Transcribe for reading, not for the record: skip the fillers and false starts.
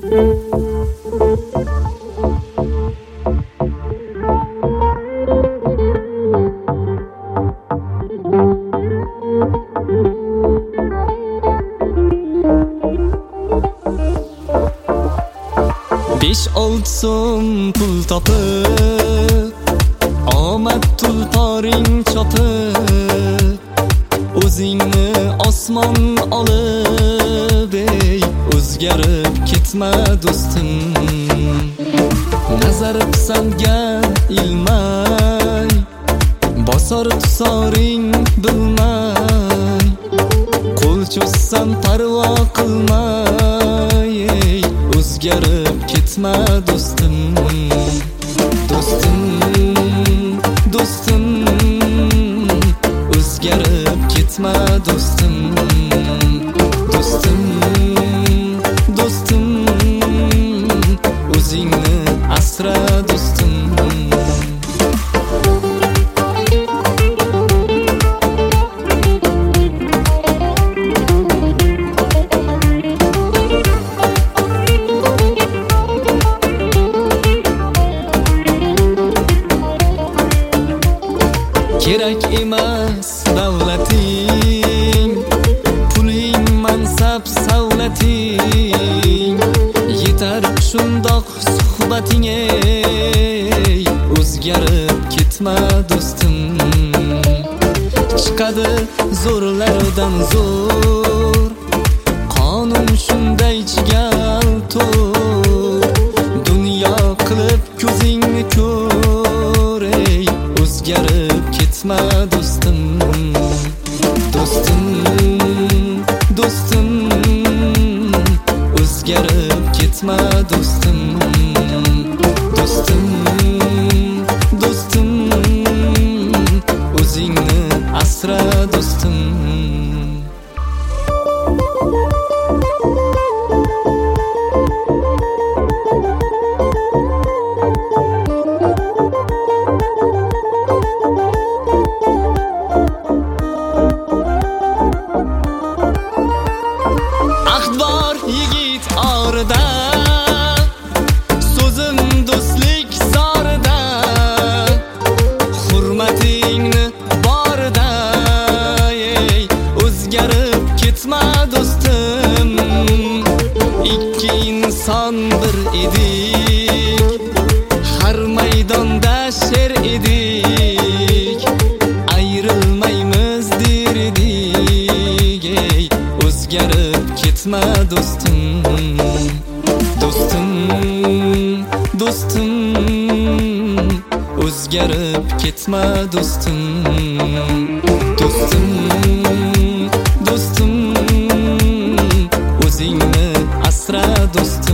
Besh olti so'm pul topib, omad tulporing chopib, o'zingni osmon olib, ey o'zgarib ketma do'stim. Nazar pisandga ilmay, bosar tusoring bilmay, qo'l cho'zsam parvo qilmay, ey o'zgarib ketma do'stim. Do'stim, do'stim, o'zgarib ketma do'stim. Do'stim, do'stim, o'zingni asra do'stim. Kerak emas davlating, puling, mansab, savlating, yetar shundoq suhbating, ey o'zgarib ketma do'stim. Chiqadi zo'rlardan zo'r, qonun shunday chigal to'r, dunyo qilib ko'zingni ko'r, ey o'zgarib ketma do'stim. Do'stim, do'stim, o'zgarib ketma do'stim. Do'stim, do'stim, o'zingni asra do'stim. Yigit orida, so'zim do'stlik zorida, hurmatingni borida, ey o'zgarib ketma do'stim. Ikki inson bir edik, har maydonda sher edik, ayrilmaymiz derdik, ey o'zgarib ketma do'stim. Do'stim, do'stim, o'zgarib ketma do'stim. Do'stim, do'stim, o'zingni asra do'stim.